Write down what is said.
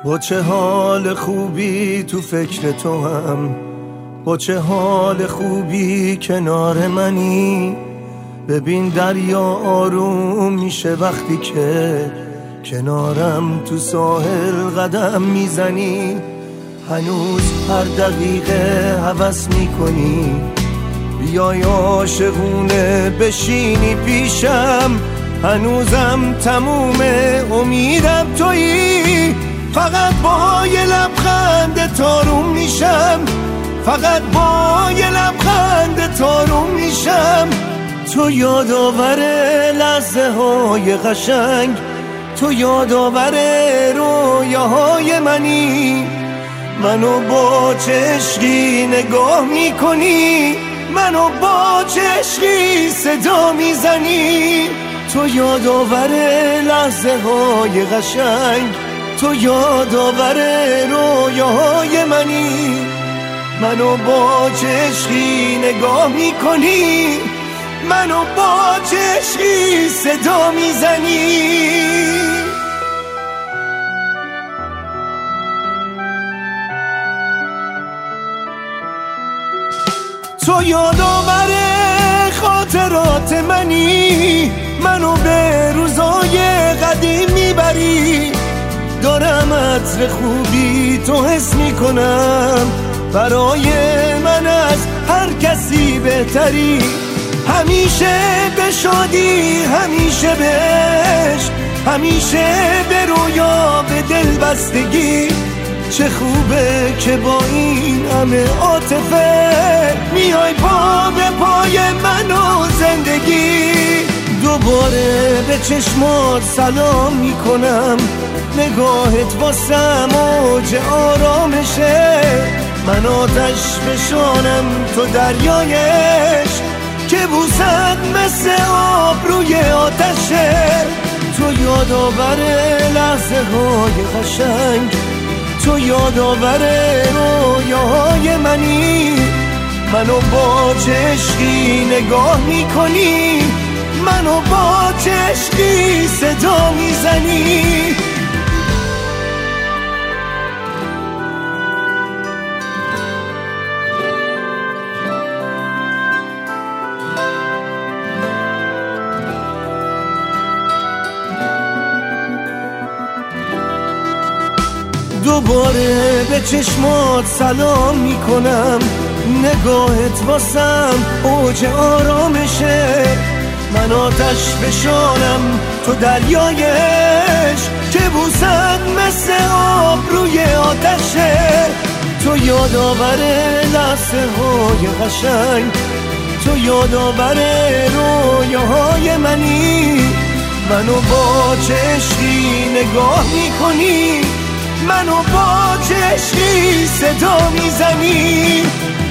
با چه حال خوبی تو فکر تو هم، با چه حال خوبی کنار منی. ببین دریا آروم میشه وقتی که کنارم تو ساحل قدم میزنی. هنوز هر دقیقه هوس میکنی بیای عاشقونه بشینی پیشم. هنوزم تموم امیدم تویی، فقط با یه لبخند تاروم میشم، فقط با یه لبخند تاروم میشم. تو یادآور لحظه های قشنگ، تو یادآور رویاهای منی. منو با چشقی نگاه میکنی، منو با چشقی صدا میزنی. تو یادآور لحظه های قشنگ، تو یادآور رویاهای منی. منو با چشقی نگاه میکنی، منو با چشقی صدا میزنی. تو یادآور خاطرات منی، منو به روزای قدیم میبری. دارم عطر خوبی تو حس میکنم، برای من از هر کسی بهتری. همیشه به شادی، همیشه به عشق، همیشه به رویا، به دل بستگی. چه خوبه که با این همه عاطفه میای پا به پای من و زندگی. دوباره به چشمات سلام میکنم، نگاهت واسم موج آرامشه. من آتش فشانم تو دریایش، که بوسد مثل آب روی آتشه. تو یادآور لحظه های قشنگ، تو یادآور رویاهای منی. منو با چشقی نگاه میکنی، منو با چشقی صدا میزنی. دوباره به چشمات سلام میکنم، نگاهت واسم اوج آرامشه. من آتش فشانم تو دریایش، که بوسد مثل آب روی آتشه. تو یادآور لحظه های قشنگ، تو یادآور رویاهای منی. منو با چشقی نگاه میکنی، منو با چشقی صدا میزنی.